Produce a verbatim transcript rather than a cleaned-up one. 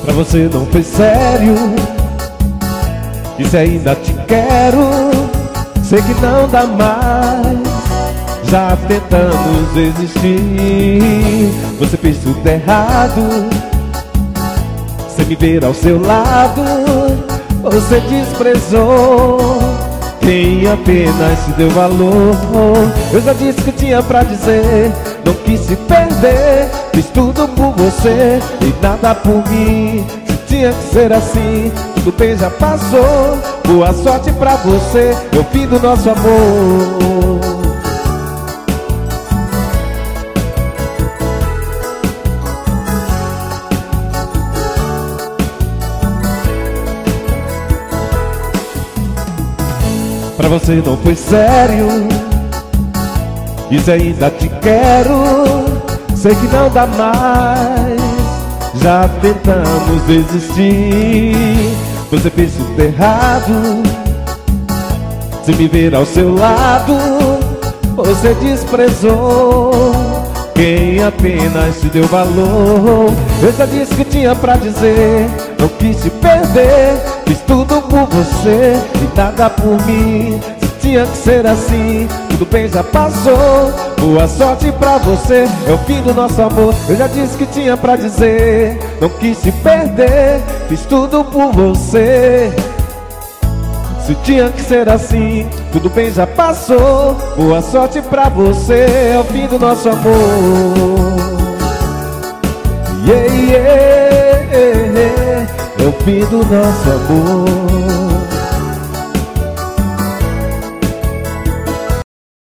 Pra você não foi sério, disse ainda te quero. Sei que não dá mais, já tentamos desistir. Você fez tudo errado, sem me ver ao seu lado. Você desprezou quem apenas te deu valor. Eu já disse que tinha pra dizer, não quis se perder. Fiz tudo por você e nada por mim. Se tinha que ser assim, tudo bem, já passou. Boa sorte pra você, é o fim do nosso amor. Pra você não foi sério, disse ainda te quero. Sei que não dá mais, já tentamos desistir. Você fez tudo errado, sem me ver ao seu lado. Você desprezou quem apenas te deu valor. Eu já disse que tinha pra dizer, não quis te perder. Fiz tudo por você e nada por mim. Se tinha que ser assim, tudo bem, já passou. Boa sorte pra você, é o fim do nosso amor. Eu já disse que tinha pra dizer, não quis se perder. Fiz tudo por você. Se tinha que ser assim, tudo bem, já passou. Boa sorte pra você, é o fim do nosso amor. Yeah, yeah, yeah, é o fim do nosso amor.